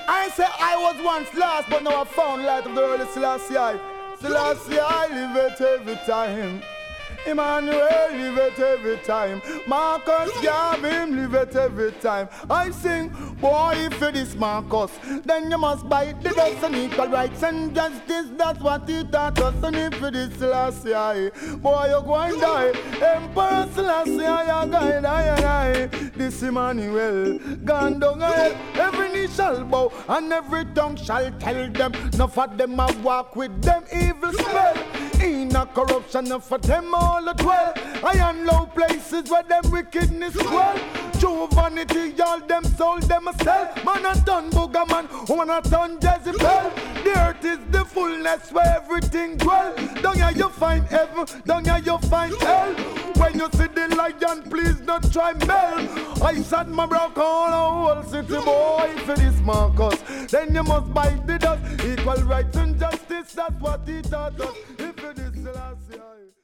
I say I was once lost, but now I found light of the early Selassie. Selassie, I live it every time. Emmanuel, live it every time. Marcus Garvey, live it every time. I sing, boy, if it is Marcus, then you must bite the dust and equal rights and justice. That's what he taught us. And if it is Selassie, boy, you're going to die. Emperor Selassie, you're going to die. This Emmanuel, gone down ahead. Every knee shall bow and every tongue shall tell them. Enough of them I walk with them evil spell. In a corruption, enough of them all at well. I am low places where them wickedness dwell. True vanity, all them soul them a sell. Man a done booger man, woman a done Jezebel. The earth is the fullness where everything dwell. Down here you find heaven, down here you find hell. When you see the lion, please don't try bell. I said my broke all the whole city, boy. If it is Marcus, then you must bite the dust. Equal rights and justice, that's what he taught us. If it is Selassie.